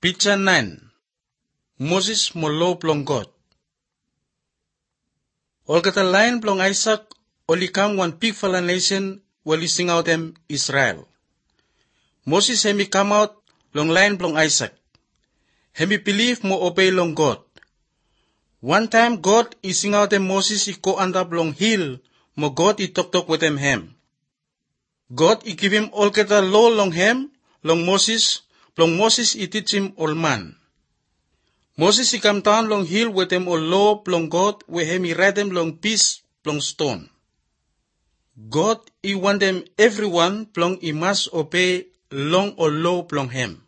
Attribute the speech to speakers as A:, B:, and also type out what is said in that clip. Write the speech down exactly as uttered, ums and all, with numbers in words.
A: Picture nine. Moses mo law plong God. Olkata line plong Isaac olikam one big fala nation wali sing out them Israel. Moses hemi come out long line plong Isaac. Hemi believe mo obey long God. One time God is sing out them Moses I go under long hill mo God I talk talk with them hem. God I give him olkata law long hem long Moses long Moses I teach him all man. Moses he come down long hill with them all law plong God where him he write them long piece plong stone. God he want them everyone plong he must obey long or law plong him.